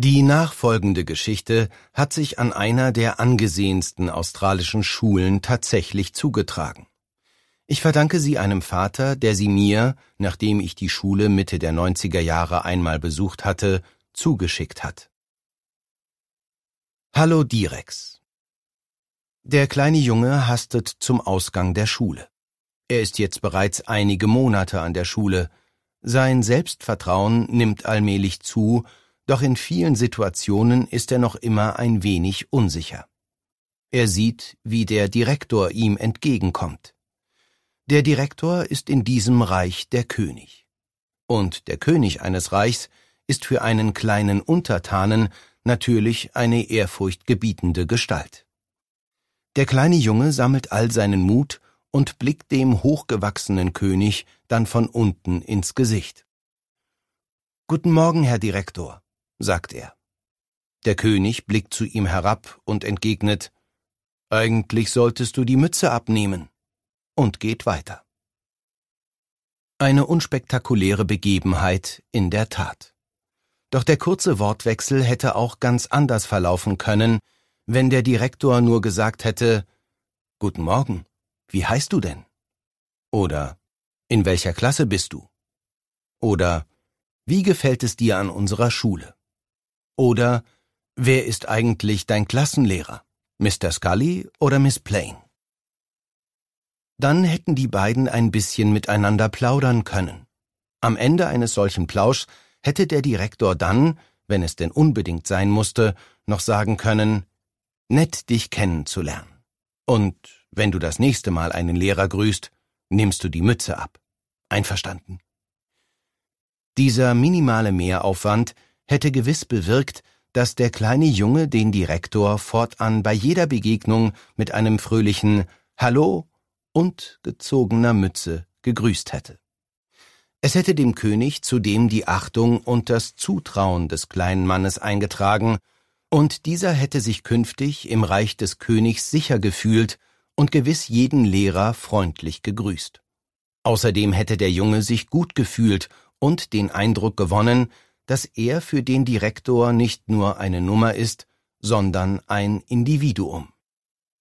Die nachfolgende Geschichte hat sich an einer der angesehensten australischen Schulen tatsächlich zugetragen. Ich verdanke sie einem Vater, der sie mir, nachdem ich die Schule Mitte der 90er Jahre einmal besucht hatte, zugeschickt hat. Hallo Direx. Der kleine Junge hastet zum Ausgang der Schule. Er ist jetzt bereits einige Monate an der Schule. Sein Selbstvertrauen nimmt allmählich zu, doch in vielen Situationen ist er noch immer ein wenig unsicher. Er sieht, wie der Direktor ihm entgegenkommt. Der Direktor ist in diesem Reich der König. Und der König eines Reichs ist für einen kleinen Untertanen natürlich eine ehrfurchtgebietende Gestalt. Der kleine Junge sammelt all seinen Mut und blickt dem hochgewachsenen König dann von unten ins Gesicht. »Guten Morgen, Herr Direktor«, sagt er. Der König blickt zu ihm herab und entgegnet, »Eigentlich solltest du die Mütze abnehmen«, und geht weiter. Eine unspektakuläre Begebenheit in der Tat. Doch der kurze Wortwechsel hätte auch ganz anders verlaufen können, wenn der Direktor nur gesagt hätte, »Guten Morgen, wie heißt du denn?« Oder »In welcher Klasse bist du?« Oder »Wie gefällt es dir an unserer Schule?« Oder »Wer ist eigentlich dein Klassenlehrer, Mr. Scully oder Miss Plain?« Dann hätten die beiden ein bisschen miteinander plaudern können. Am Ende eines solchen Plauschs hätte der Direktor dann, wenn es denn unbedingt sein musste, noch sagen können, »Nett, dich kennenzulernen. Und wenn du das nächste Mal einen Lehrer grüßt, nimmst du die Mütze ab. Einverstanden?« Dieser minimale Mehraufwand hätte gewiss bewirkt, dass der kleine Junge den Direktor fortan bei jeder Begegnung mit einem fröhlichen »Hallo« und gezogener Mütze gegrüßt hätte. Es hätte dem König zudem die Achtung und das Zutrauen des kleinen Mannes eingetragen, und dieser hätte sich künftig im Reich des Königs sicher gefühlt und gewiss jeden Lehrer freundlich gegrüßt. Außerdem hätte der Junge sich gut gefühlt und den Eindruck gewonnen, dass er für den Direktor nicht nur eine Nummer ist, sondern ein Individuum.